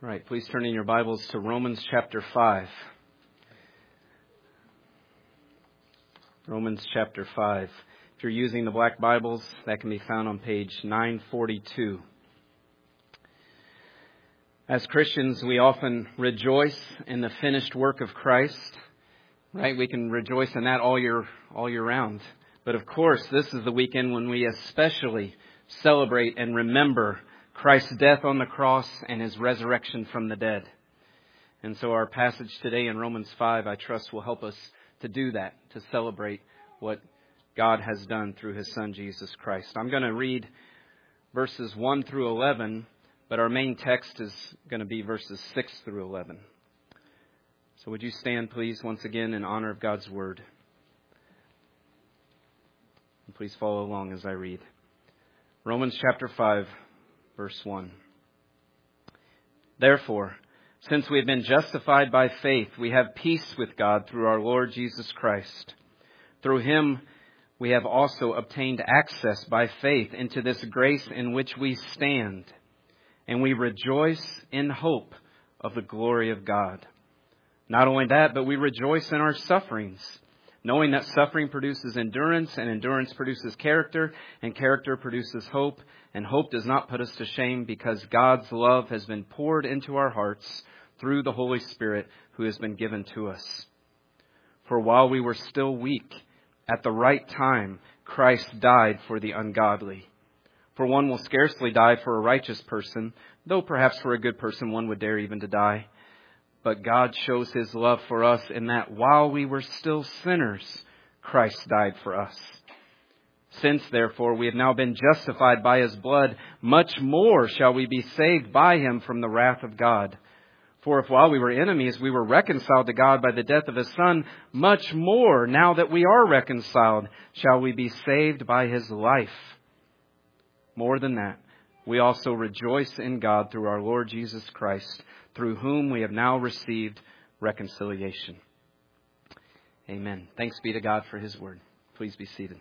All right, please turn in your Bibles to Romans chapter 5. Romans chapter 5. If you're using the black Bibles, that can be found on page 942. As Christians, we often rejoice in the finished work of Christ, right? We can rejoice in that all year round. But of course, this is the weekend when we especially celebrate and remember Christ's death on the cross and His resurrection from the dead. And so our passage today in Romans 5, I trust, will help us to do that, to celebrate what God has done through His Son, Jesus Christ. I'm going to read verses 1 through 11, but our main text is going to be verses 6 through 11. So would you stand, please, once again in honor of God's Word. And please follow along as I read. Romans chapter 5. Verse 1. Therefore, since we have been justified by faith, we have peace with God through our Lord Jesus Christ. Through Him, we have also obtained access by faith into this grace in which we stand, and we rejoice in hope of the glory of God. Not only that, but we rejoice in our sufferings, knowing that suffering produces endurance, and endurance produces character, and character produces hope. And hope does not put us to shame, because God's love has been poured into our hearts through the Holy Spirit who has been given to us. For while we were still weak, at the right time, Christ died for the ungodly. For one will scarcely die for a righteous person, though perhaps for a good person one would dare even to die. But God shows His love for us in that while we were still sinners, Christ died for us. Since, therefore, we have now been justified by His blood, much more shall we be saved by Him from the wrath of God. For if while we were enemies, we were reconciled to God by the death of His Son, much more, now that we are reconciled, shall we be saved by His life. More than that, we also rejoice in God through our Lord Jesus Christ, through whom we have now received reconciliation. Amen. Thanks be to God for His word. Please be seated.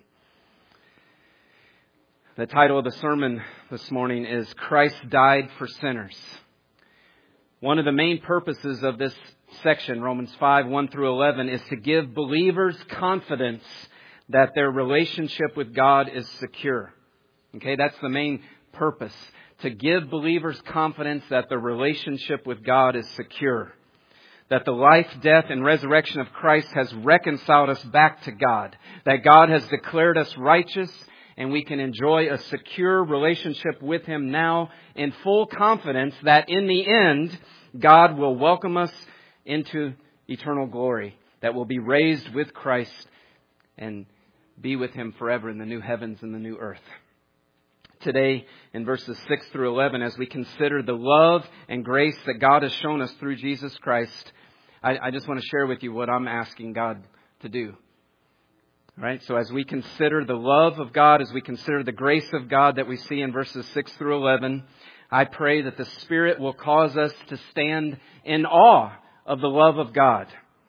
The title of the sermon this morning is Christ Died for Sinners. One of the main purposes of this section, Romans 5, 1 through 11, is to give believers confidence that their relationship with God is secure. Okay, that's the main purpose. To give believers confidence that their relationship with God is secure. That the life, death, and resurrection of Christ has reconciled us back to God. That God has declared us righteous, and we can enjoy a secure relationship with Him now in full confidence that in the end, God will welcome us into eternal glory. That we'll be raised with Christ and be with Him forever in the new heavens and the new earth. Today, in verses 6 through 11, as we consider the love and grace that God has shown us through Jesus Christ, I just want to share with you what I'm asking God to do. Right? So as we consider the love of God, as we consider the grace of God that we see in verses 6 through 11, I pray that the Spirit will cause us to stand in awe of the love of God.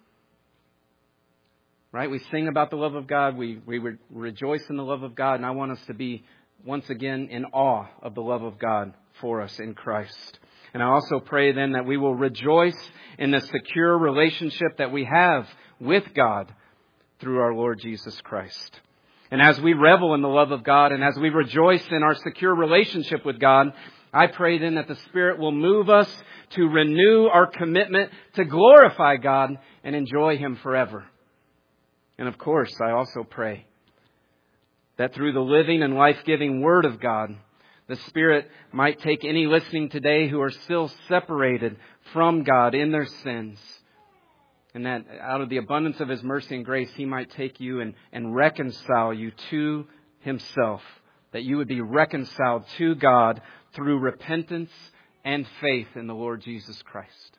Right? We sing about the love of God. We rejoice in the love of God. And I want us to be once again in awe of the love of God for us in Christ. And I also pray then that we will rejoice in the secure relationship that we have with God through our Lord Jesus Christ. And as we revel in the love of God and as we rejoice in our secure relationship with God, I pray then that the Spirit will move us to renew our commitment to glorify God and enjoy Him forever. And of course, I also pray that through the living and life-giving Word of God, the Spirit might take any listening today who are still separated from God in their sins. And that out of the abundance of His mercy and grace, He might take you and reconcile you to Himself. That you would be reconciled to God through repentance and faith in the Lord Jesus Christ.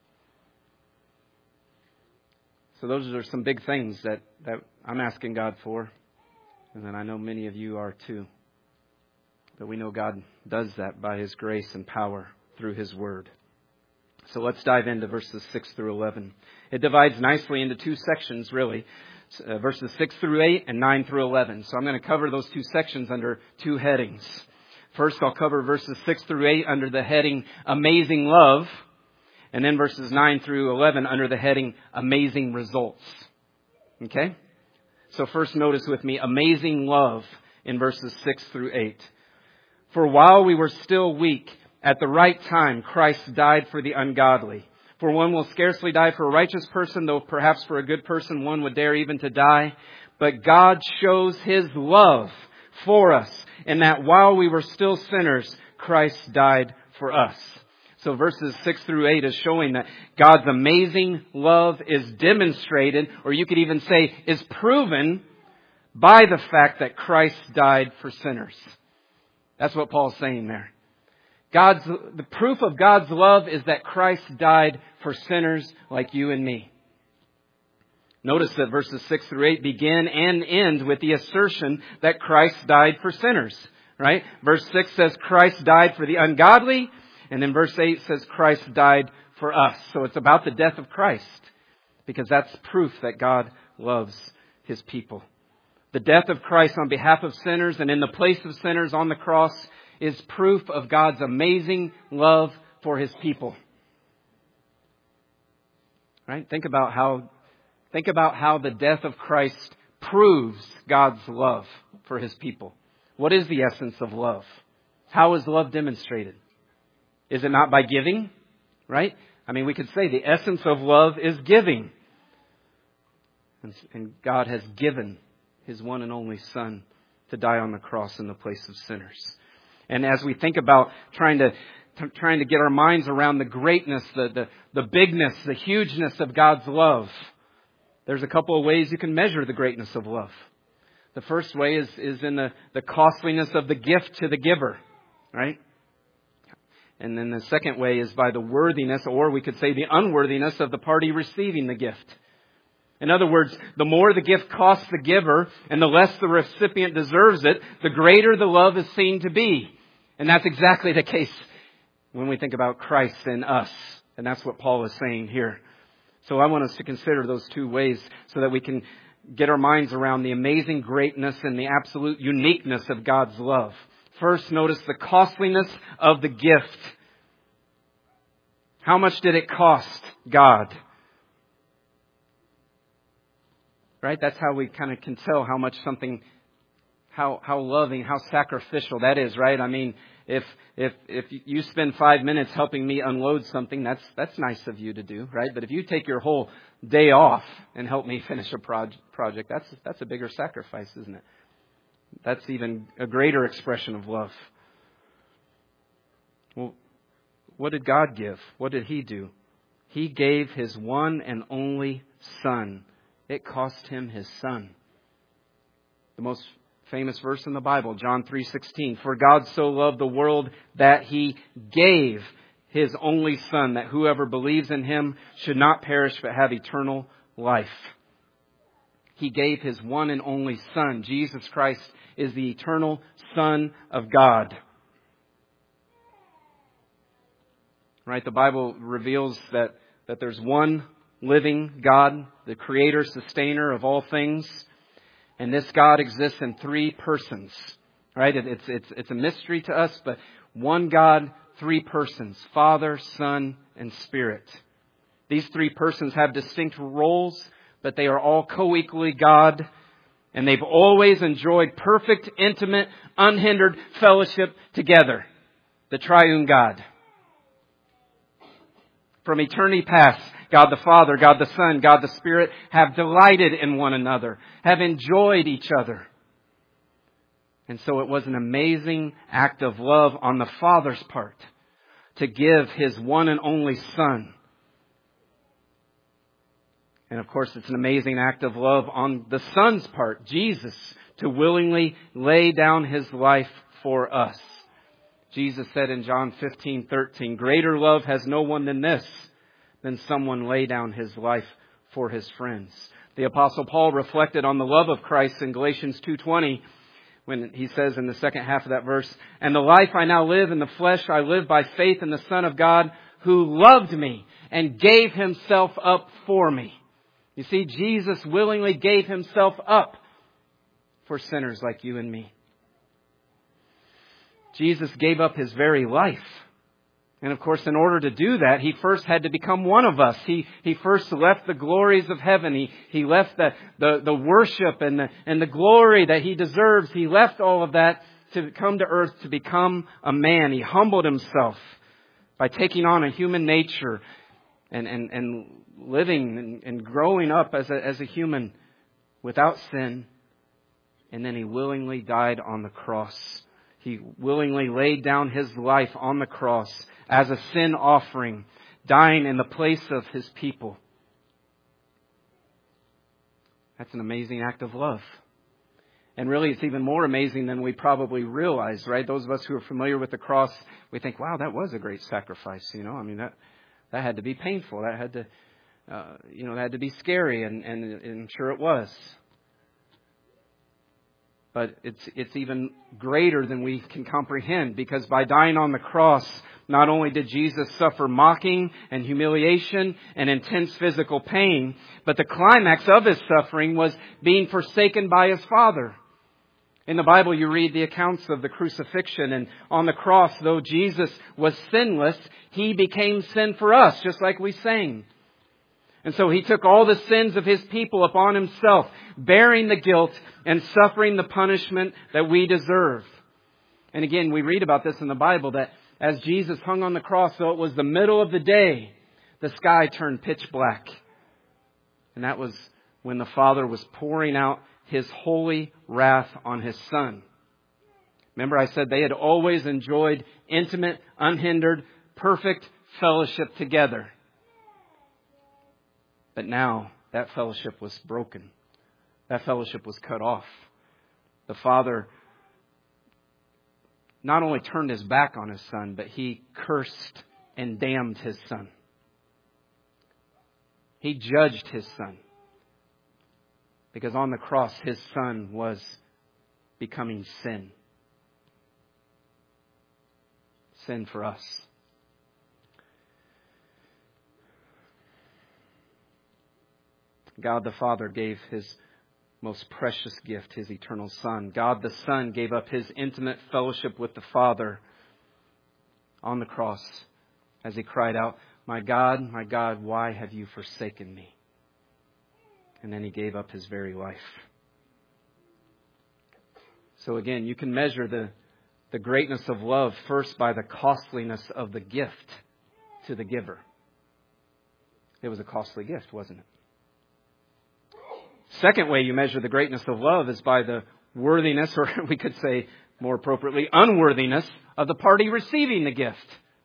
So those are some big things that I'm asking God for. And then I know many of you are too. But we know God does that by His grace and power through His Word. So let's dive into verses 6 through 11. It divides nicely into two sections, really. Verses 6 through 8 and 9 through 11. So I'm going to cover those two sections under two headings. First, I'll cover verses 6 through 8 under the heading Amazing Love. And then verses 9 through 11 under the heading, amazing results. Okay? So first notice with me, amazing love in verses 6 through 8. For while we were still weak, at the right time, Christ died for the ungodly. For one will scarcely die for a righteous person, though perhaps for a good person one would dare even to die. But God shows His love for us, in that while we were still sinners, Christ died for us. So verses 6 through 8 is showing that God's amazing love is demonstrated, or you could even say is proven, by the fact that Christ died for sinners. That's what Paul's saying there. The proof of God's love is that Christ died for sinners like you and me. Notice that verses 6 through 8 begin and end with the assertion that Christ died for sinners. Right? Verse 6 says Christ died for the ungodly. And then verse 8 says Christ died for us. So it's about the death of Christ. Because that's proof that God loves His people. The death of Christ on behalf of sinners and in the place of sinners on the cross is proof of God's amazing love for His people. Right? Think about how the death of Christ proves God's love for His people. What is the essence of love? How is love demonstrated? Is it not by giving? Right? I mean, we could say the essence of love is giving. And God has given His one and only Son to die on the cross in the place of sinners. And as we think about trying to get our minds around the greatness, the bigness, the hugeness of God's love, there's a couple of ways you can measure the greatness of love. The first way is in the costliness of the gift to the giver, right? And then the second way is by the worthiness, or we could say the unworthiness of the party receiving the gift. In other words, the more the gift costs the giver and the less the recipient deserves it, the greater the love is seen to be. And that's exactly the case when we think about Christ and us. And that's what Paul is saying here. So I want us to consider those two ways so that we can get our minds around the amazing greatness and the absolute uniqueness of God's love. First, notice the costliness of the gift. How much did it cost God? Right? That's how we kind of can tell how much something, how loving, how sacrificial that is, right? I mean, if you spend 5 minutes helping me unload something, that's nice of you to do, right? But if you take your whole day off and help me finish a project, that's a bigger sacrifice, isn't it? That's even a greater expression of love. Well, what did God give? What did He do? He gave His one and only Son. It cost Him His Son. The most famous verse in the Bible, John 3:16. For God so loved the world that He gave His only Son, that whoever believes in Him should not perish but have eternal life. He gave His one and only Son. Jesus Christ is the eternal Son of God. Right? The Bible reveals that there's one living God, the creator, sustainer of all things. And this God exists in three persons. Right? It's a mystery to us, but one God, three persons, Father, Son, and Spirit. These three persons have distinct roles, but they are all co-equally God. And they've always enjoyed perfect, intimate, unhindered fellowship together. The triune God. From eternity past, God the Father, God the Son, God the Spirit have delighted in one another, have enjoyed each other. And so it was an amazing act of love on the Father's part to give His one and only Son. And of course, it's an amazing act of love on the Son's part, Jesus, to willingly lay down His life for us. Jesus said in John 15:13, greater love has no one than this, than someone lay down his life for his friends. The Apostle Paul reflected on the love of Christ in Galatians 2:20 when he says in the second half of that verse, and the life I now live in the flesh, I live by faith in the Son of God who loved me and gave Himself up for me. You see, Jesus willingly gave Himself up for sinners like you and me. Jesus gave up His very life And of course, in order to do that, He first had to become one of us. He first left the glories of heaven. He left the worship and the glory that He deserves. He left all of that to come to earth to become a man. He humbled Himself by taking on a human nature and living and growing up as a human without sin. And then He willingly died on the cross. He willingly laid down His life on the cross as a sin offering, dying in the place of His people. That's an amazing act of love. And really, it's even more amazing than we probably realize, right? Those of us who are familiar with the cross, we think, wow, that was a great sacrifice, you know. I mean, that had to be painful. That had to, that had to be scary, and I'm sure it was. But it's even greater than we can comprehend, because by dying on the cross, not only did Jesus suffer mocking and humiliation and intense physical pain, but the climax of His suffering was being forsaken by His Father. In the Bible, you read the accounts of the crucifixion, and on the cross, though Jesus was sinless, He became sin for us, just like we sang. And so He took all the sins of His people upon Himself, bearing the guilt and suffering the punishment that we deserve. And again, we read about this in the Bible, that as Jesus hung on the cross, though it was the middle of the day, the sky turned pitch black. And that was when the Father was pouring out His holy wrath on His Son. Remember, I said they had always enjoyed intimate, unhindered, perfect fellowship together. But now that fellowship was broken. That fellowship was cut off. The Father not only turned His back on His Son, but He cursed and damned His Son. He judged His Son. Because on the cross, His Son was becoming sin. Sin for us. God the Father gave His most precious gift, His eternal Son. God the Son gave up His intimate fellowship with the Father on the cross as He cried out, my God, why have you forsaken me?" And then He gave up His very life. So again, you can measure the greatness of love first by the costliness of the gift to the giver. It was a costly gift, wasn't it? Second way you measure the greatness of love is by the worthiness, or we could say more appropriately, unworthiness of the party receiving the gift.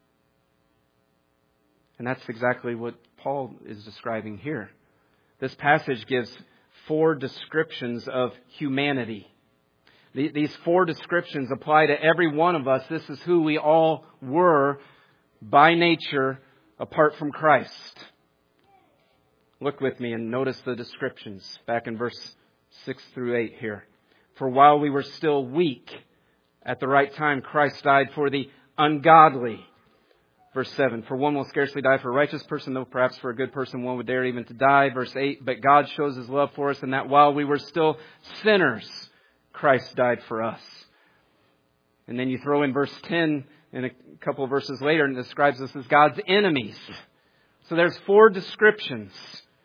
And that's exactly what Paul is describing here. This passage gives 4 descriptions of humanity. These 4 descriptions apply to every one of us. This is who we all were by nature apart from Christ. Look with me and notice the descriptions back in verse 6 through 8 here. For while we were still weak, at the right time Christ died for the ungodly. Verse 7, for one will scarcely die for a righteous person, though perhaps for a good person one would dare even to die. Verse 8, but God shows His love for us in that while we were still sinners, Christ died for us. And then you throw in verse 10 and a couple of verses later, and it describes us as God's enemies. So there's 4 descriptions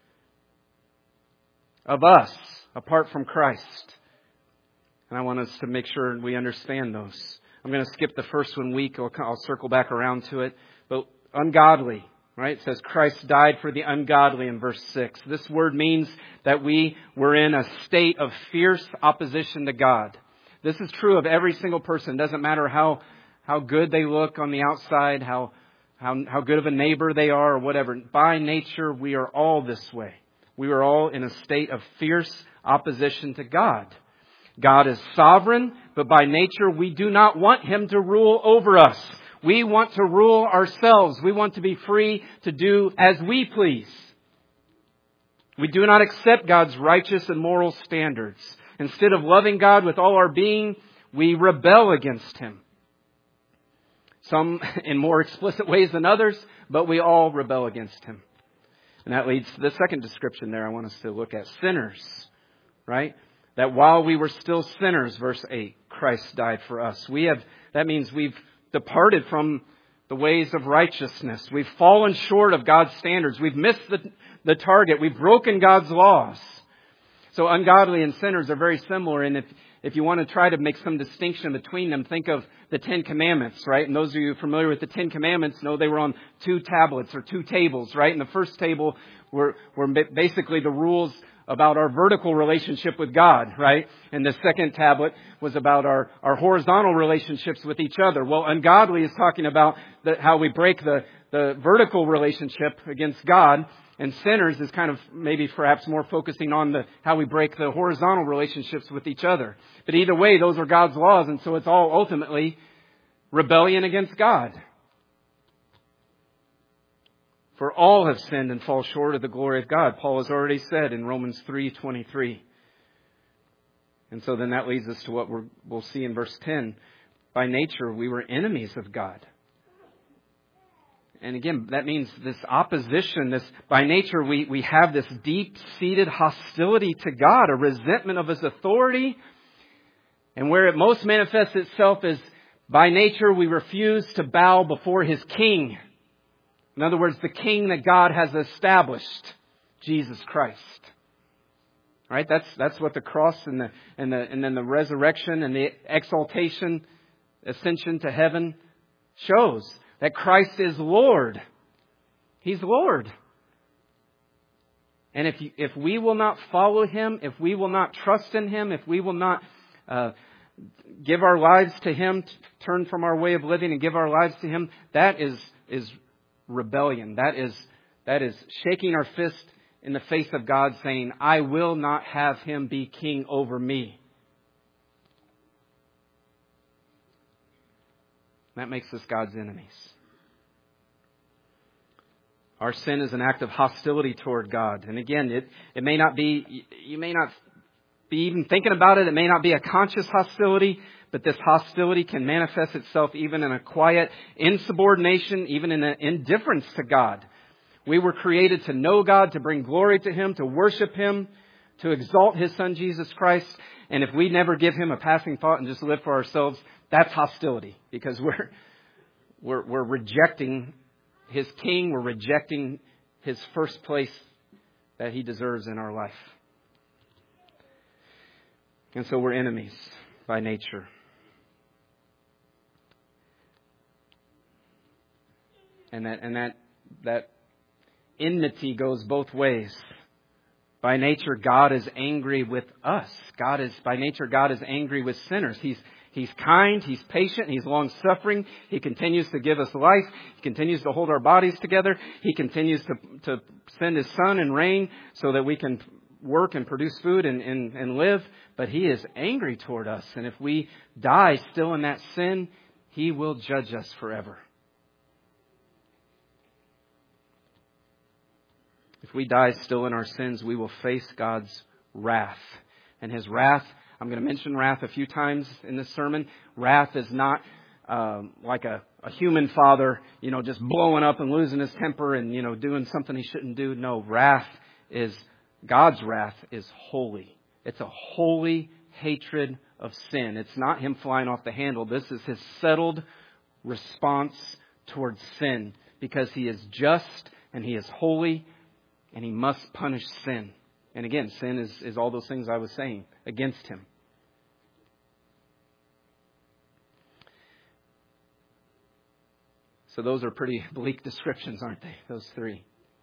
of us apart from Christ. And I want us to make sure we understand those. I'm going to skip the first one week. I'll circle back around to it. But ungodly, right? It says Christ died for the ungodly in verse 6. This word means that we were in a state of fierce opposition to God. This is true of every single person. It doesn't matter how good they look on the outside, how good of a neighbor they are or whatever. By nature, we are all this way. We were all in a state of fierce opposition to God. God is sovereign, but by nature we do not want Him to rule over us. We want to rule ourselves. We want to be free to do as we please. We do not accept God's righteous and moral standards. Instead of loving God with all our being, we rebel against Him. Some in more explicit ways than others, but we all rebel against Him. And that leads to the second description there I want us to look at. Sinners, right? That while we were still sinners, verse 8, Christ died for us. That means we've departed from the ways of righteousness. We've fallen short of God's standards. We've missed the target. We've broken God's laws. So ungodly and sinners are very similar. And if you want to try to make some distinction between them, think of the Ten Commandments, right? And those of you familiar with the Ten Commandments know they were on 2 tablets or 2 tables, right? And the first table were basically the rules about our vertical relationship with God, right? And the second tablet was about our horizontal relationships with each other. Well, ungodly is talking about how we break the vertical relationship against God. And sinners is kind of maybe perhaps more focusing on how we break the horizontal relationships with each other. But either way, those are God's laws. And so it's all ultimately rebellion against God. For all have sinned and fall short of the glory of God. Paul has already said in Romans 3:23. And so then that leads us to what we'll see in verse 10. By nature, we were enemies of God. And again, that means this opposition, by nature, we have this deep-seated hostility to God, a resentment of His authority. And where it most manifests itself is, by nature, we refuse to bow before His King. In other words, the King that God has established, Jesus Christ. Right? That's what the cross and then the resurrection and the exaltation, ascension to heaven shows. That Christ is Lord. He's Lord. And if we will not follow Him, if we will not trust in Him, if we will not give our lives to Him, turn from our way of living and give our lives to Him, that is rebellion. That is shaking our fist in the face of God, saying, I will not have Him be king over me. That makes us God's enemies. Our sin is an act of hostility toward God. And again, it may not be, you may not be even thinking about it. It may not be a conscious hostility, but this hostility can manifest itself even in a quiet insubordination, even in an indifference to God. We were created to know God, to bring glory to Him, to worship Him, to exalt His Son, Jesus Christ. And if we never give Him a passing thought and just live for ourselves, that's hostility, because we're rejecting His King. We're rejecting His first place that He deserves in our life. And so we're enemies by nature. And that enmity goes both ways. By nature, God is angry with us. By nature, God is angry with sinners. He's kind, He's patient, He's long-suffering. He continues to give us life. He continues to hold our bodies together. He continues to send His sun and rain so that we can work and produce food and live. But He is angry toward us. And if we die still in that sin, He will judge us forever. If we die still in our sins, we will face God's wrath. And His wrath, I'm going to mention wrath a few times in this sermon. Wrath is not like a human father, just blowing up and losing his temper and, doing something he shouldn't do. No, God's wrath is holy. It's a holy hatred of sin. It's not Him flying off the handle. This is His settled response towards sin, because He is just and He is holy and He must punish sin. And again, sin is all those things I was saying against Him. So those are pretty bleak descriptions, aren't they? Those three.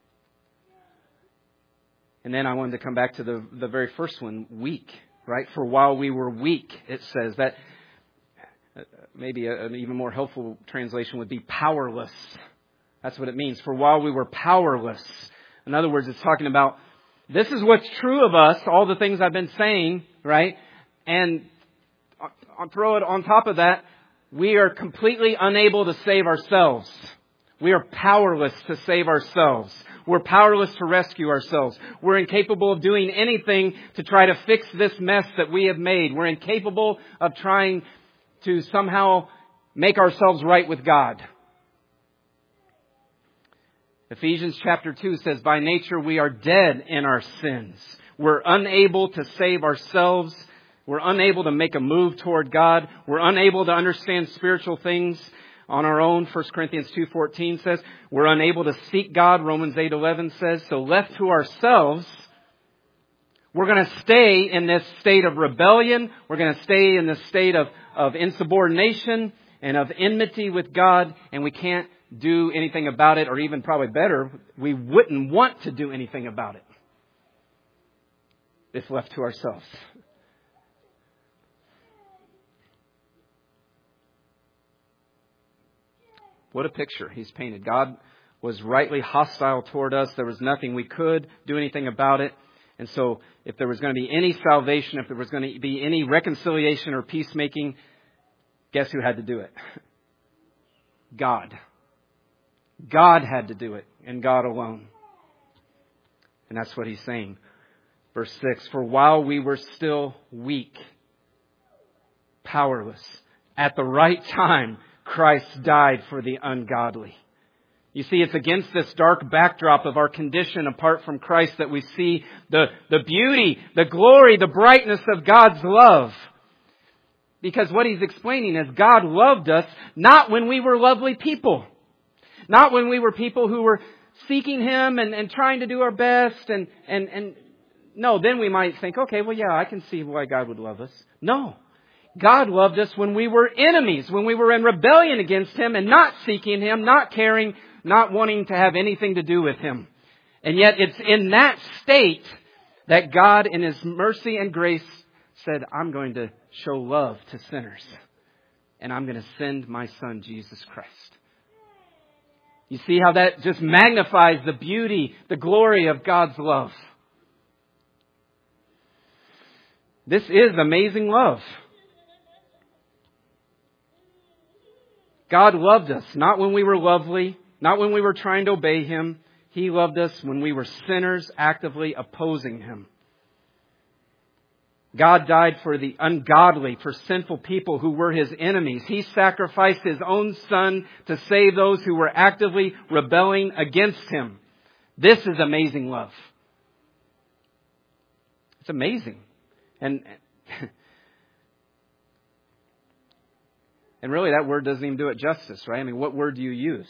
And then I wanted to come back to the very first one, weak, right? For while we were weak, it says that maybe an even more helpful translation would be powerless. That's what it means. For while we were powerless. In other words, it's talking about, this is what's true of us, all the things I've been saying, right? And I'll throw it on top of that, we are completely unable to save ourselves. We are powerless to save ourselves. We're powerless to rescue ourselves. We're incapable of doing anything to try to fix this mess that we have made. We're incapable of trying to somehow make ourselves right with God. Ephesians chapter 2 says, by nature we are dead in our sins. We're unable to save ourselves. We're unable to make a move toward God. We're unable to understand spiritual things. on our own. 1 Corinthians 2:14 says we're unable to seek God. Romans 8:11 says, so left to ourselves, we're going to stay in this state of rebellion. We're going to stay in this state of insubordination and of enmity with God, and we can't do anything about it, or even probably better, we wouldn't want to do anything about it if left to ourselves. What a picture he's painted. God was rightly hostile toward us. There was nothing we could do anything about it. And so if there was going to be any salvation, if there was going to be any reconciliation or peacemaking, guess who had to do it? God. God had to do it, and God alone. And that's what he's saying. Verse 6, for while we were still weak, powerless, at the right time, Christ died for the ungodly. You see, it's against this dark backdrop of our condition apart from Christ that we see the beauty, the glory, the brightness of God's love. Because what he's explaining is God loved us not when we were lovely people. Not when we were people who were seeking Him and trying to do our best. And no, then we might think, okay, well, yeah, I can see why God would love us. No. God loved us when we were enemies, when we were in rebellion against Him and not seeking Him, not caring, not wanting to have anything to do with Him. And yet it's in that state that God in His mercy and grace said, I'm going to show love to sinners. And I'm going to send my Son, Jesus Christ. You see how that just magnifies the beauty, the glory of God's love. This is amazing love. God loved us, not when we were lovely, not when we were trying to obey Him. He loved us when we were sinners actively opposing Him. God died for the ungodly, for sinful people who were His enemies. He sacrificed His own Son to save those who were actively rebelling against Him. This is amazing love. It's amazing. And really that word doesn't even do it justice, right? I mean, what word do you use?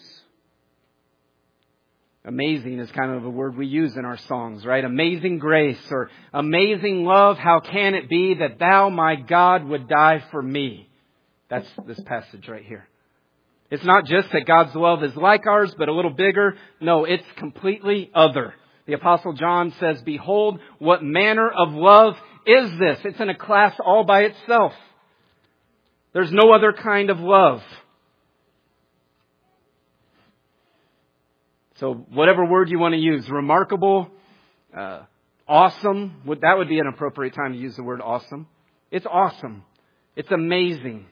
Amazing is kind of a word we use in our songs, right? Amazing grace or amazing love. How can it be that thou, my God, would die for me? That's this passage right here. It's not just that God's love is like ours, but a little bigger. No, it's completely other. The Apostle John says, behold, what manner of love is this? It's in a class all by itself. There's no other kind of love. So whatever word you want to use, remarkable, awesome, that would be an appropriate time to use the word awesome. It's awesome. It's amazing.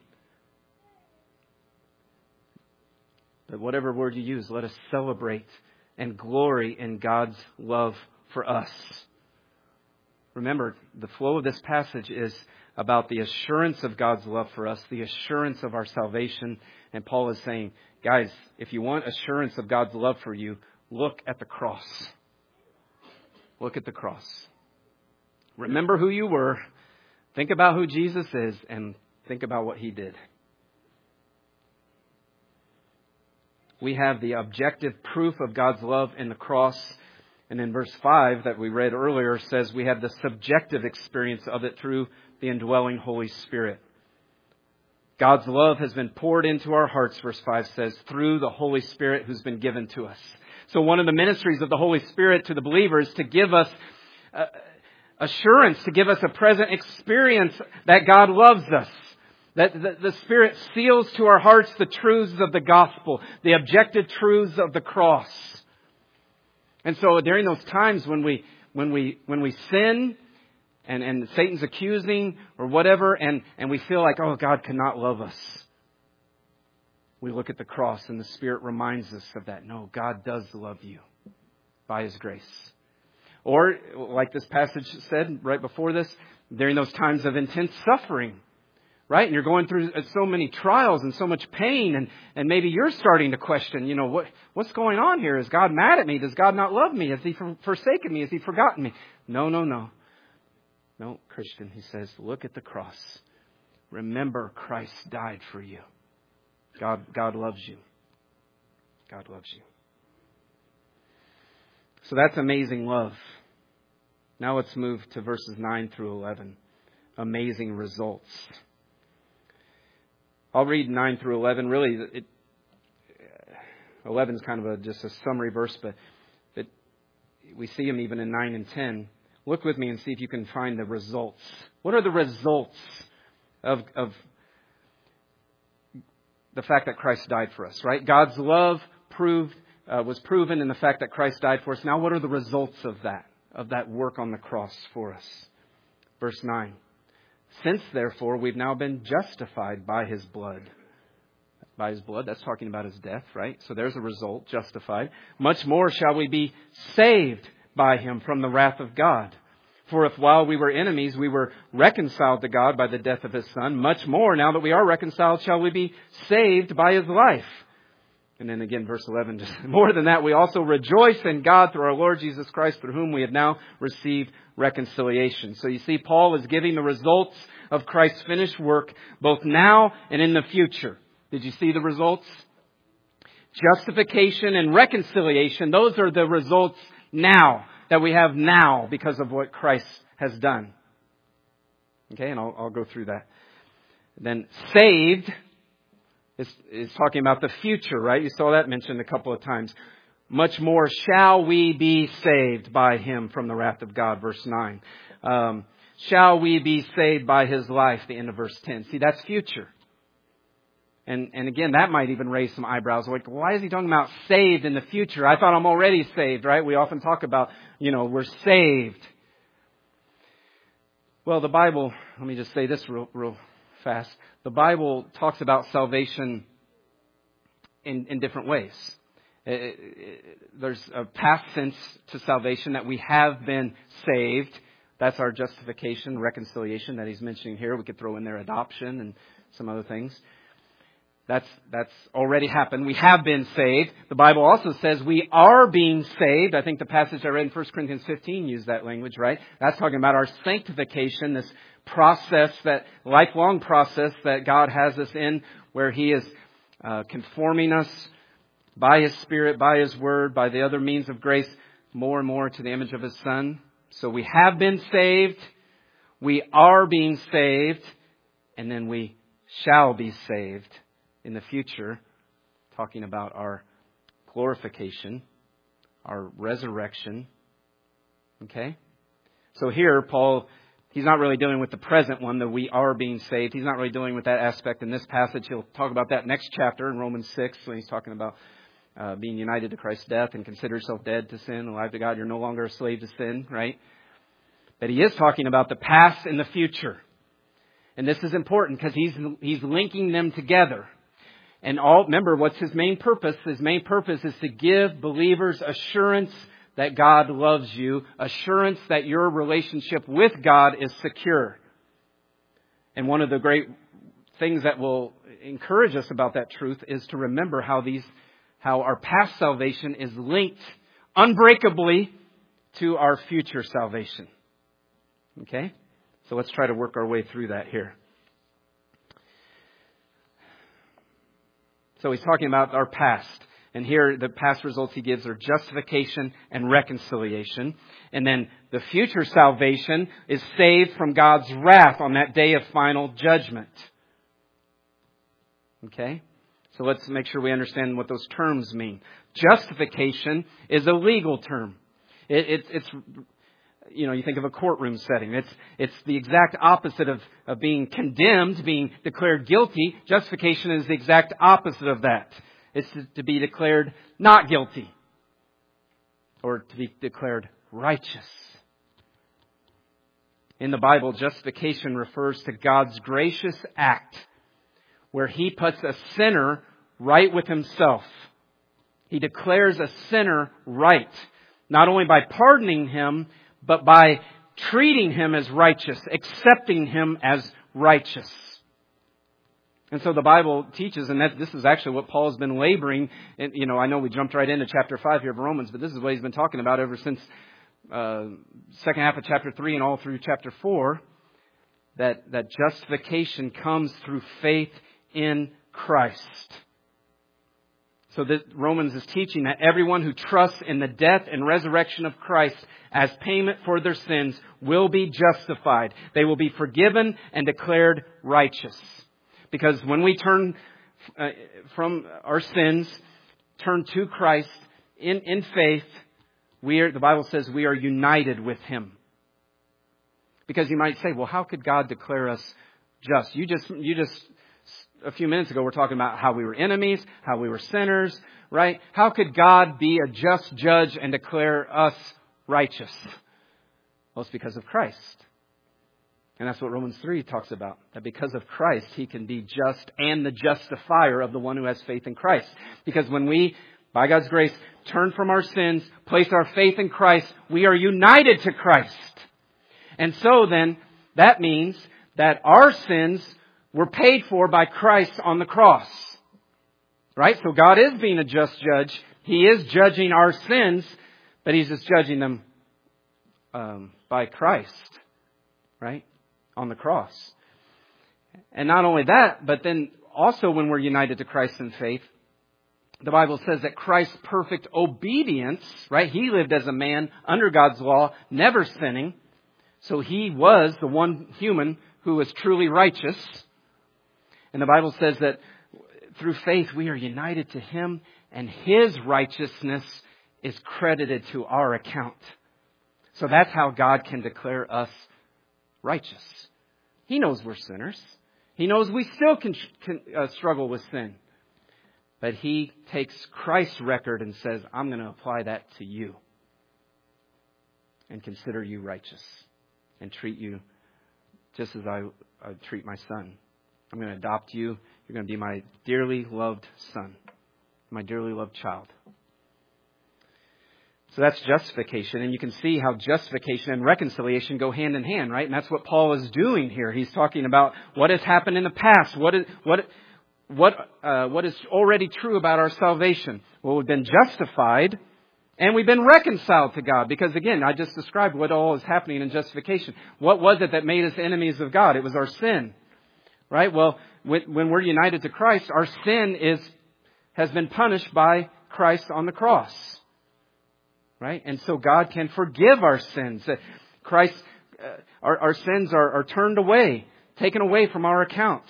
But whatever word you use, let us celebrate and glory in God's love for us. Remember, the flow of this passage is about the assurance of God's love for us, the assurance of our salvation. And Paul is saying, guys, if you want assurance of God's love for you, look at the cross. Look at the cross. Remember who you were. Think about who Jesus is and think about what He did. We have the objective proof of God's love in the cross. And in verse 5 that we read earlier says we have the subjective experience of it through the indwelling Holy Spirit. God's love has been poured into our hearts, verse 5 says, through the Holy Spirit who's been given to us. So one of the ministries of the Holy Spirit to the believer is to give us assurance, to give us a present experience that God loves us. That the Spirit seals to our hearts the truths of the gospel, the objective truths of the cross. And so during those times when we sin and Satan's accusing or whatever, and we feel like, oh, God cannot love us, we look at the cross and the Spirit reminds us of that. No, God does love you by His grace. Or, like this passage said right before this, during those times of intense suffering, right? And you're going through so many trials and so much pain, and maybe you're starting to question, what's going on here? Is God mad at me? Does God not love me? Has He forsaken me? Has He forgotten me? No. No, Christian, he says, look at the cross. Remember, Christ died for you. God loves you. God loves you. So that's amazing love. Now let's move to verses 9 through 11. Amazing results. I'll read 9 through 11. Really, 11 is kind of just a summary verse, but we see them even in 9 and 10. Look with me and see if you can find the results. What are the results of the fact that Christ died for us, right? God's love was proven in the fact that Christ died for us. Now what are the results of that work on the cross for us? Verse 9. Since, therefore, we've now been justified by His blood. By His blood, that's talking about His death, right? So there's a result, justified. Much more shall we be saved by Him from the wrath of God. For if while we were enemies, we were reconciled to God by the death of His Son, much more, now that we are reconciled, shall we be saved by His life. And then again, verse 11, just more than that, we also rejoice in God through our Lord Jesus Christ, through whom we have now received reconciliation. So you see, Paul is giving the results of Christ's finished work, both now and in the future. Did you see the results? Justification and reconciliation, those are the results now, that we have now because of what Christ has done. Okay, and I'll go through that. Then saved is talking about the future, right? You saw that mentioned a couple of times. Much more shall we be saved by Him from the wrath of God, verse 9. Shall we be saved by His life, the end of verse 10. See, that's future. And again, that might even raise some eyebrows. Like, why is he talking about saved in the future? I thought I'm already saved, right? We often talk about, we're saved. Well, the Bible, let me just say this real fast. The Bible talks about salvation in different ways. There's a past sense to salvation, that we have been saved. That's our justification, reconciliation that he's mentioning here. We could throw in there adoption and some other things. That's already happened. We have been saved. The Bible also says we are being saved. I think the passage I read in 1 Corinthians 15 used that language, right? That's talking about our sanctification, this process, that lifelong process that God has us in, where He is conforming us by His Spirit, by His Word, by the other means of grace, more and more to the image of His Son. So we have been saved, we are being saved, and then we shall be saved in the future, talking about our glorification, our resurrection. Okay? So here, Paul, he's not really dealing with the present one, that we are being saved. He's not really dealing with that aspect in this passage. He'll talk about that next chapter in Romans 6, when he's talking about being united to Christ's death and consider yourself dead to sin, alive to God. You're no longer a slave to sin, right? But he is talking about the past and the future. And this is important because he's linking them together. And remember, what's his main purpose? His main purpose is to give believers assurance that God loves you, assurance that your relationship with God is secure. And one of the great things that will encourage us about that truth is to remember how our past salvation is linked unbreakably to our future salvation. Okay? So let's try to work our way through that here. So he's talking about our past. And here the past results he gives are justification and reconciliation. And then the future salvation is saved from God's wrath on that day of final judgment. Okay? So let's make sure we understand what those terms mean. Justification is a legal term. It's you think of a courtroom setting. It's the exact opposite of being condemned, being declared guilty. Justification is the exact opposite of that. It's to be declared not guilty, or to be declared righteous. In the Bible, justification refers to God's gracious act where He puts a sinner right with Himself. He declares a sinner right, not only by pardoning him, but by treating him as righteous, accepting him as righteous. And so the Bible teaches, and this is actually what Paul has been laboring. And, I know we jumped right into chapter 5 here of Romans, but this is what he's been talking about ever since second half of chapter 3 and all through chapter 4, that justification comes through faith in Christ. So that Romans is teaching that everyone who trusts in the death and resurrection of Christ as payment for their sins will be justified. They will be forgiven and declared righteous. Because when we turn from our sins, turn to Christ in faith, the Bible says we are united with Him. Because you might say, well, how could God declare us just? You just a few minutes ago, we're talking about how we were enemies, how we were sinners, right? How could God be a just judge and declare us righteous? Well, it's because of Christ. And that's what Romans 3 talks about. That because of Christ, He can be just and the justifier of the one who has faith in Christ. Because when we, by God's grace, turn from our sins, place our faith in Christ, we are united to Christ. And so then, that means that our sins were paid for by Christ on the cross. Right? So God is being a just judge. He is judging our sins, but He's just judging them by Christ. Right? On the cross. And not only that, but then also when we're united to Christ in faith, the Bible says that Christ's perfect obedience, right? He lived as a man under God's law, never sinning. So He was the one human who was truly righteous. And the Bible says that through faith we are united to Him and His righteousness is credited to our account. So that's how God can declare us righteous. He knows we're sinners. He knows we still can struggle with sin. But He takes Christ's record and says, I'm going to apply that to you. And consider you righteous. And treat you just as I treat my son. I'm going to adopt you. You're going to be my dearly loved son. My dearly loved child. So that's justification. And you can see how justification and reconciliation go hand in hand, right? And that's what Paul is doing here. He's talking about what has happened in the past. What is already true about our salvation. Well, we've been justified and we've been reconciled to God. Because again, I just described what all is happening in justification. What was it that made us enemies of God? It was our sin. Right? Well, when we're united to Christ, our sin has been punished by Christ on the cross. Right? And so God can forgive our sins. Christ, our sins are turned away, taken away from our account.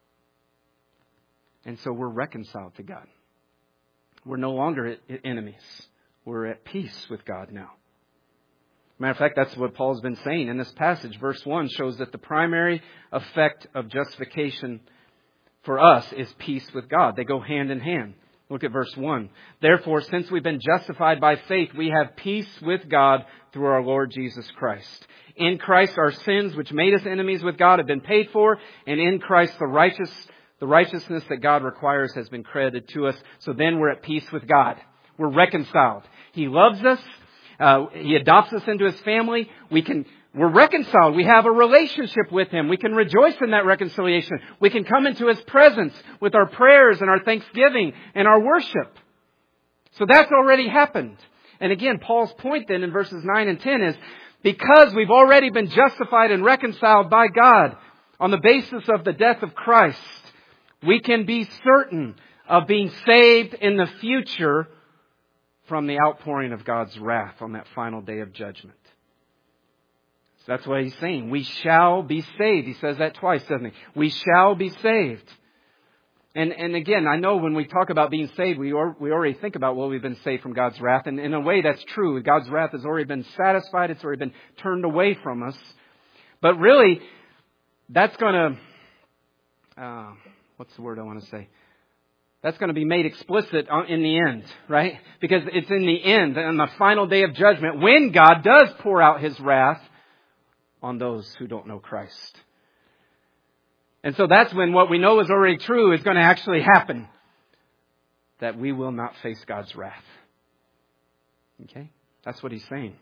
And so we're reconciled to God. We're no longer enemies. We're at peace with God now. Matter of fact, that's what Paul's been saying in this passage. Verse 1 shows that the primary effect of justification for us is peace with God. They go hand in hand. Look at verse 1. Therefore, since we've been justified by faith, we have peace with God through our Lord Jesus Christ. In Christ, our sins, which made us enemies with God, have been paid for. And in Christ, the righteousness that God requires has been credited to us. So then we're at peace with God. We're reconciled. He loves us. He adopts us into His family. We're reconciled. We have a relationship with Him. We can rejoice in that reconciliation. We can come into His presence with our prayers and our thanksgiving and our worship. So that's already happened. And again, Paul's point then in verses 9 and 10 is because we've already been justified and reconciled by God on the basis of the death of Christ, we can be certain of being saved in the future from the outpouring of God's wrath on that final day of judgment. So that's what he's saying. We shall be saved. He says that twice, doesn't he? We shall be saved. And again, I know when we talk about being saved, we already think about, well, we've been saved from God's wrath. And in a way, that's true. God's wrath has already been satisfied. It's already been turned away from us. But really, that's going to, what's the word I want to say? That's going to be made explicit in the end, right? Because it's in the end, on the final day of judgment, when God does pour out His wrath on those who don't know Christ. And so that's when what we know is already true is going to actually happen. That we will not face God's wrath. Okay? That's what he's saying.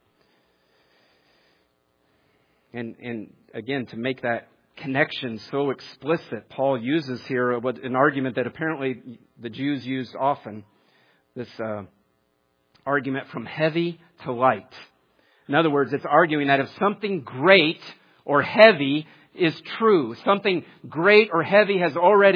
And again, to make that connection so explicit, Paul uses here an argument that apparently the Jews used often. This argument from heavy to light. In other words, it's arguing that if something great or heavy is true, something great or heavy has already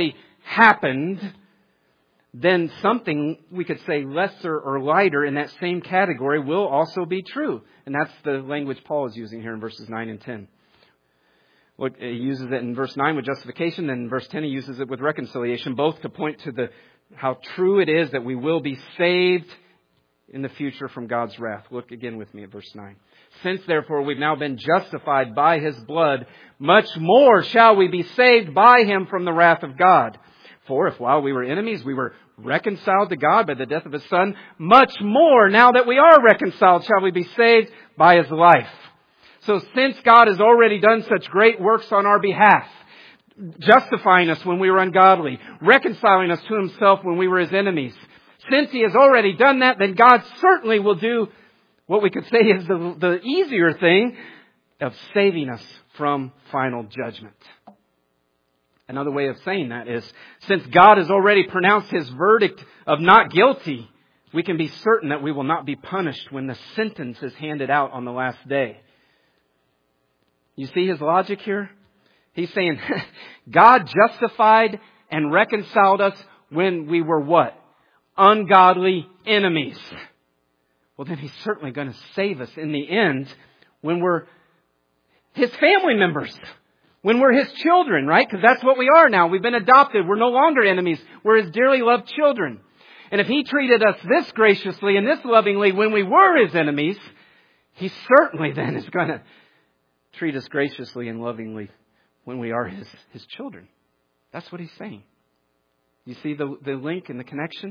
happened, then something we could say lesser or lighter in that same category will also be true. And that's the language Paul is using here in verses 9 and 10. Look, he uses it in verse 9 with justification, then in verse 10 he uses it with reconciliation, both to point to how true it is that we will be saved in the future from God's wrath. Look again with me at verse 9. Since therefore we've now been justified by His blood, much more shall we be saved by Him from the wrath of God. For if while we were enemies we were reconciled to God by the death of His Son, much more now that we are reconciled shall we be saved by His life. So since God has already done such great works on our behalf, justifying us when we were ungodly, reconciling us to Himself when we were His enemies, since He has already done that, then God certainly will do what we could say is the easier thing of saving us from final judgment. Another way of saying that is, since God has already pronounced His verdict of not guilty, we can be certain that we will not be punished when the sentence is handed out on the last day. You see His logic here? He's saying, God justified and reconciled us when we were what? Ungodly enemies. Well, then He's certainly going to save us in the end when we're His family members. When we're His children, right? Because that's what we are now. We've been adopted. We're no longer enemies. We're His dearly loved children. And if He treated us this graciously and this lovingly when we were His enemies, He certainly then is going to treat us graciously and lovingly when we are His children. That's what He's saying. You see the link and the connection?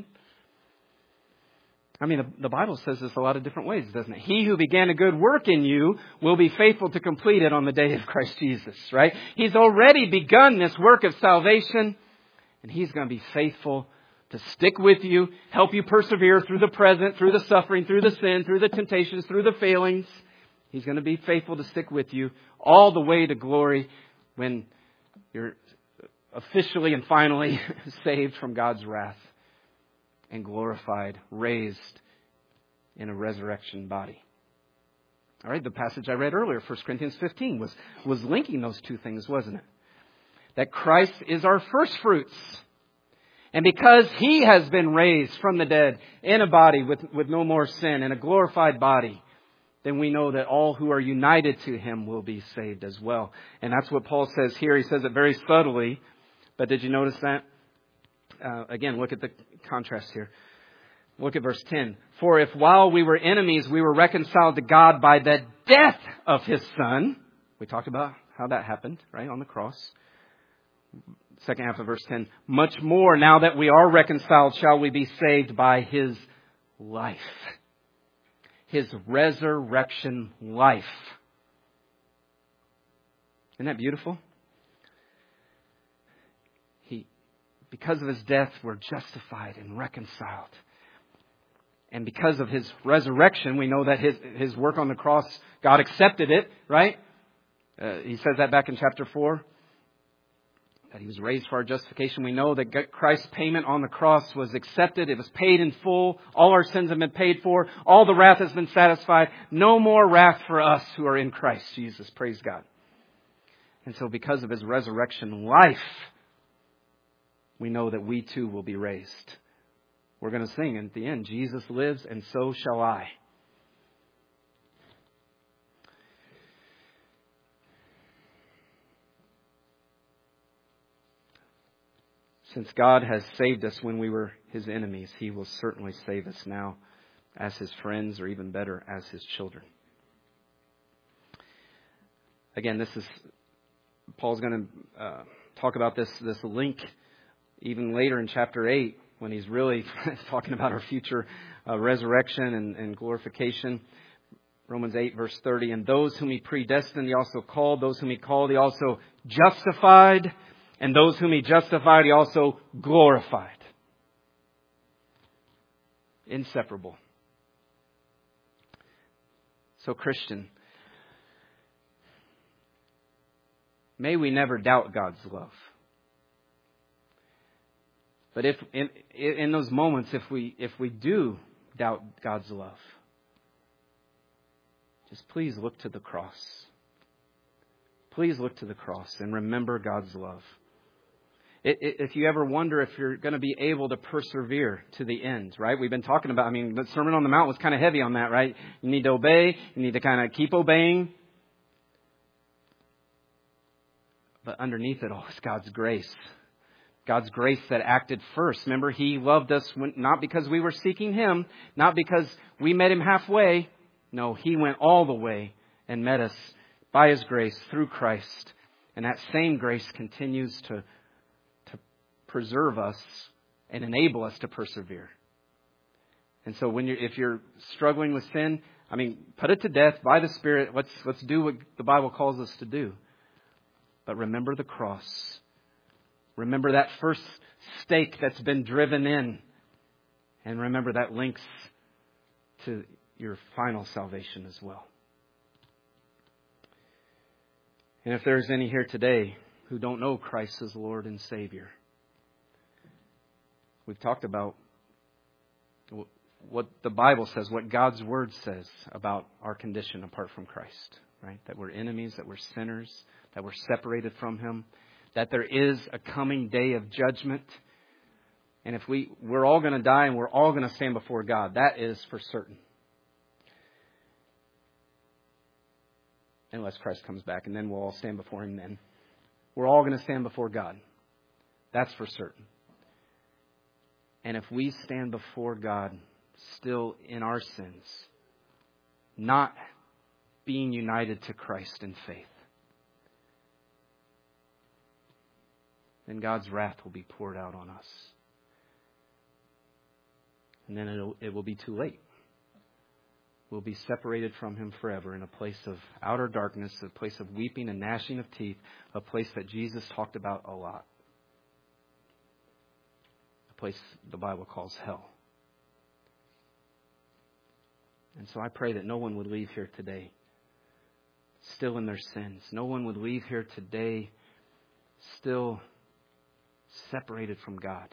I mean, the Bible says this a lot of different ways, doesn't it? He who began a good work in you will be faithful to complete it on the day of Christ Jesus, right? He's already begun this work of salvation, and He's going to be faithful to stick with you, help you persevere through the present, through the suffering, through the sin, through the temptations, through the failings. He's going to be faithful to stick with you all the way to glory when you're officially and finally saved from God's wrath and glorified, raised in a resurrection body. All right, the passage I read earlier, 1 Corinthians 15, was linking those two things, wasn't it? That Christ is our first fruits. And because He has been raised from the dead in a body with no more sin, in a glorified body, then we know that all who are united to Him will be saved as well. And that's what Paul says here. He says it very subtly. But did you notice that? Again, look at the contrast here. Look at verse 10. For if while we were enemies, we were reconciled to God by the death of His Son. We talked about how that happened, right, on the cross. Second half of verse 10. Much more, now that we are reconciled, shall we be saved by His life. His resurrection life. Isn't that beautiful? Because of His death, we're justified and reconciled. And because of His resurrection, we know that His work on the cross, God accepted it, right? He says that back in chapter 4. That He was raised for our justification. We know that Christ's payment on the cross was accepted. It was paid in full. All our sins have been paid for. All the wrath has been satisfied. No more wrath for us who are in Christ Jesus. Praise God. And so because of His resurrection life, we know that we too will be raised. We're going to sing at the end, Jesus lives and so shall I. Since God has saved us when we were His enemies, He will certainly save us now as His friends, or even better, as His children. Again, Paul's going to talk about this link even later in chapter 8, when he's really talking about our future resurrection and glorification. Romans 8, verse 30. And those whom He predestined, He also called. Those whom He called, He also justified. And those whom He justified, He also glorified. Inseparable. So, Christian, may we never doubt God's love. But if in those moments, if we do doubt God's love, just please look to the cross. Please look to the cross and remember God's love. If you ever wonder if you're going to be able to persevere to the end, right? We've been talking about, the Sermon on the Mount was kind of heavy on that, right? You need to obey. You need to kind of keep obeying. But underneath it all is God's grace. God's grace that acted first. Remember, He loved us not because we were seeking Him, not because we met Him halfway. No, He went all the way and met us by His grace through Christ. And that same grace continues to preserve us and enable us to persevere. And so if you're struggling with sin, put it to death by the Spirit. Let's do what the Bible calls us to do. But remember the cross. Remember that first stake that's been driven in. And remember that links to your final salvation as well. And if there's any here today who don't know Christ as Lord and Savior, we've talked about what the Bible says, what God's Word says about our condition apart from Christ, right? That we're enemies, that we're sinners, that we're separated from Him, that there is a coming day of judgment. And if we're all going to die and we're all going to stand before God, that is for certain. Unless Christ comes back, and then we'll all stand before Him then. We're all going to stand before God. That's for certain. And if we stand before God still in our sins, not being united to Christ in faith, then God's wrath will be poured out on us. And then it will be too late. We'll be separated from Him forever in a place of outer darkness, a place of weeping and gnashing of teeth, a place that Jesus talked about a lot. A place the Bible calls hell. And so I pray that no one would leave here today still in their sins. No one would leave here today still separated from God.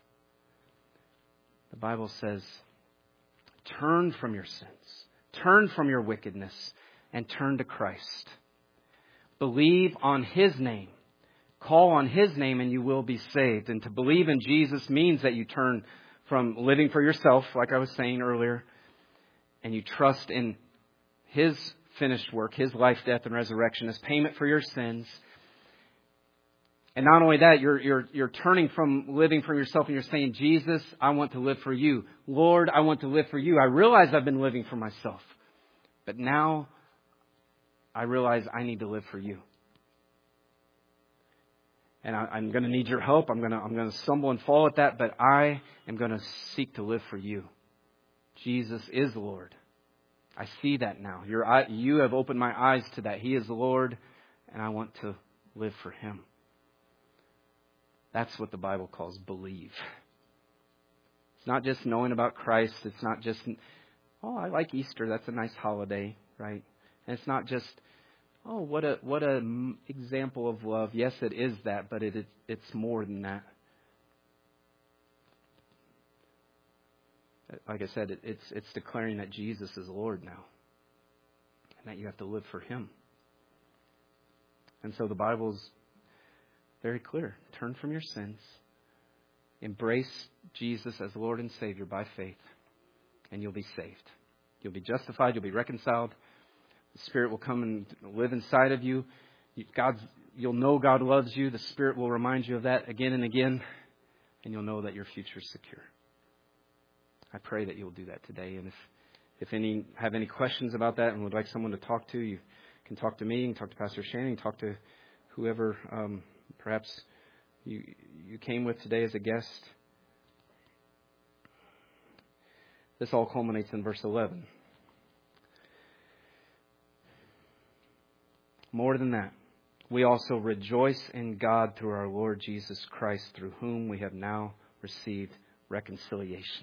The Bible says, turn from your sins, turn from your wickedness, and turn to Christ. Believe on His name. Call on His name and you will be saved. And to believe in Jesus means that you turn from living for yourself, like I was saying earlier, and you trust in His finished work, His life, death, and resurrection as payment for your sins. And not only that, you're turning from living for yourself and you're saying, Jesus, I want to live for You. Lord, I want to live for You. I realize I've been living for myself. But now I realize I need to live for You. And I'm going to need Your help. I'm going to stumble and fall at that, but I am going to seek to live for You. Jesus is Lord. I see that now. You have opened my eyes to that. He is Lord, and I want to live for Him. That's what the Bible calls believe. It's not just knowing about Christ. It's not just, I like Easter. That's a nice holiday, right? And it's not just, what a example of love. Yes, it is that, but it's more than that. Like I said, it's declaring that Jesus is Lord now, and that you have to live for Him. And so the Bible's very clear. Turn from your sins. Embrace Jesus as Lord and Savior by faith. And you'll be saved. You'll be justified. You'll be reconciled. The Spirit will come and live inside of you. You'll know God loves you. The Spirit will remind you of that again and again. And you'll know that your future is secure. I pray that you'll do that today. And if any have any questions about that and would like someone to talk to, you can talk to me. You can talk to Pastor Shannon. Talk to whoever perhaps you came with today as a guest. This all culminates in verse 11. More than that, we also rejoice in God through our Lord Jesus Christ, through whom we have now received reconciliation.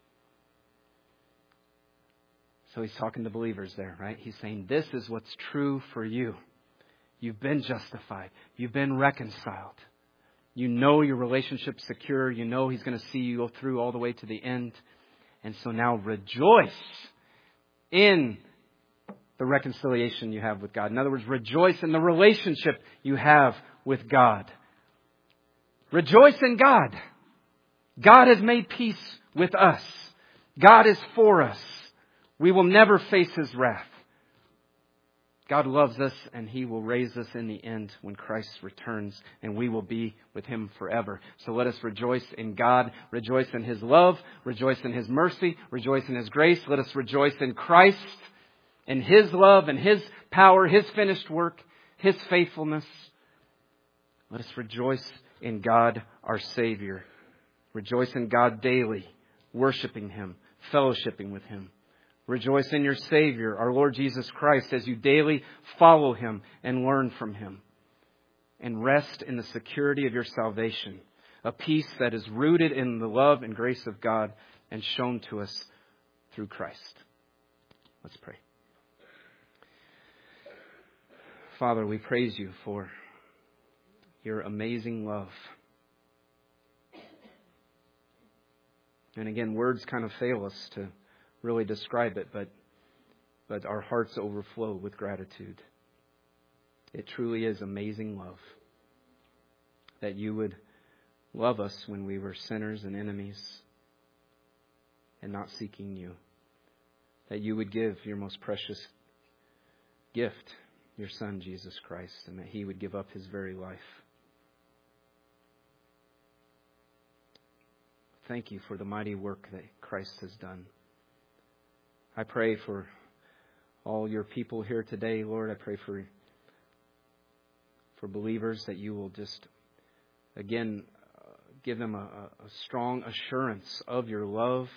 So He's talking to believers there, right? He's saying this is what's true for you. You've been justified. You've been reconciled. You know your relationship's secure. You know He's going to see you through all the way to the end. And so now rejoice in the reconciliation you have with God. In other words, rejoice in the relationship you have with God. Rejoice in God. God has made peace with us. God is for us. We will never face His wrath. God loves us, and He will raise us in the end when Christ returns, and we will be with Him forever. So let us rejoice in God, rejoice in His love, rejoice in His mercy, rejoice in His grace. Let us rejoice in Christ, in His love and His power, His finished work, His faithfulness. Let us rejoice in God, our Savior. Rejoice in God daily, worshiping Him, fellowshipping with Him. Rejoice in your Savior, our Lord Jesus Christ, as you daily follow Him and learn from Him. And rest in the security of your salvation, a peace that is rooted in the love and grace of God and shown to us through Christ. Let's pray. Father, we praise You for Your amazing love. And again, words kind of fail us to really describe it, but our hearts overflow with gratitude. It truly is amazing love. That You would love us when we were sinners and enemies and not seeking You. That You would give Your most precious gift, Your Son, Jesus Christ, and that He would give up His very life. Thank You for the mighty work that Christ has done. I pray for all Your people here today, Lord. I pray for believers that You will just, again, give them a strong assurance of Your love.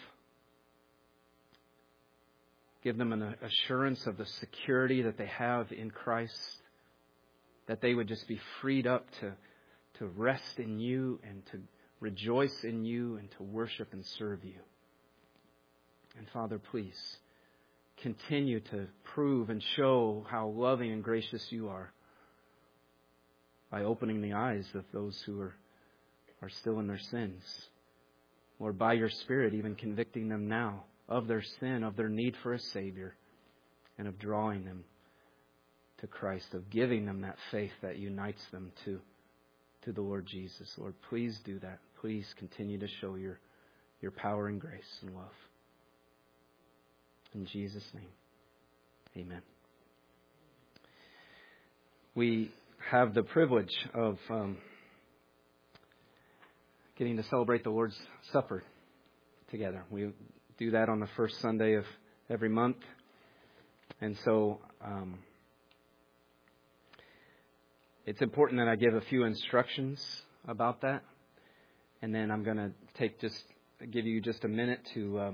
Give them an assurance of the security that they have in Christ. That they would just be freed up to rest in You and to rejoice in You and to worship and serve You. And Father, please continue to prove and show how loving and gracious You are by opening the eyes of those who are still in their sins. Lord, by Your Spirit, even convicting them now of their sin, of their need for a Savior, and of drawing them to Christ, of giving them that faith that unites them to the Lord Jesus. Lord, please do that. Please continue to show Your power and grace and love. In Jesus' name, amen. We have the privilege of getting to celebrate the Lord's Supper together. We do that on the first Sunday of every month. And so it's important that I give a few instructions about that. And then I'm going to give you just a minute to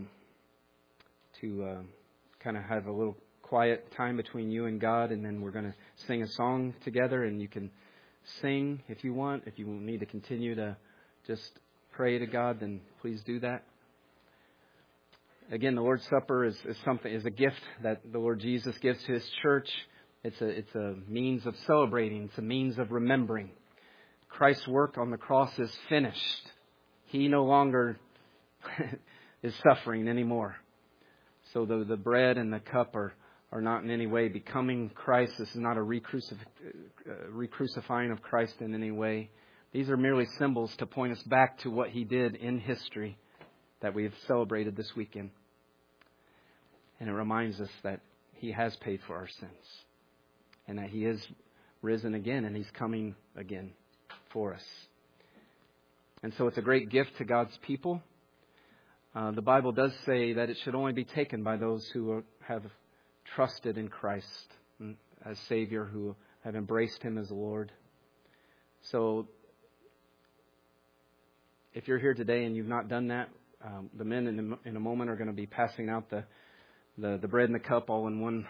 kind of have a little quiet time between you and God, and then we're going to sing a song together, and you can sing if you want. If you need to continue to just pray to God, then please do that. Again, the Lord's Supper is a gift that the Lord Jesus gives to His church. It's a means of celebrating. It's a means of remembering. Christ's work on the cross is finished. He no longer is suffering anymore. So the bread and the cup are not in any way becoming Christ. This is not a recrucifying of Christ in any way. These are merely symbols to point us back to what He did in history that we have celebrated this weekend. And it reminds us that He has paid for our sins and that He is risen again and He's coming again for us. And so it's a great gift to God's people. The Bible does say that it should only be taken by those who have trusted in Christ as Savior, who have embraced Him as Lord. So if you're here today and you've not done that, the men in a moment are going to be passing out the bread and the cup all in one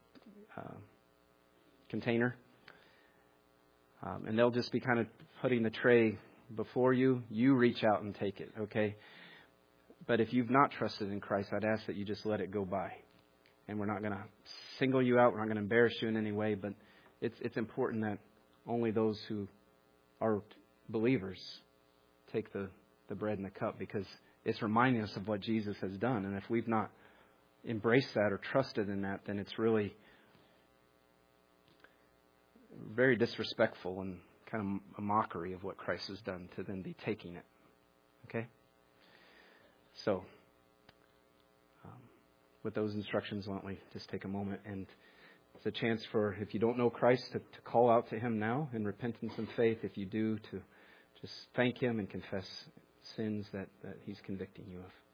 container. And they'll just be kind of putting the tray before you. You reach out and take it, okay? But if you've not trusted in Christ, I'd ask that you just let it go by. And we're not going to single you out. We're not going to embarrass you in any way. But it's important that only those who are believers take the bread and the cup, because it's reminding us of what Jesus has done. And if we've not embraced that or trusted in that, then it's really very disrespectful and kind of a mockery of what Christ has done to then be taking it. Okay? So, with those instructions, why don't we just take a moment, and it's a chance for, if you don't know Christ, to call out to Him now in repentance and faith. If you do, to just thank Him and confess sins that He's convicting you of.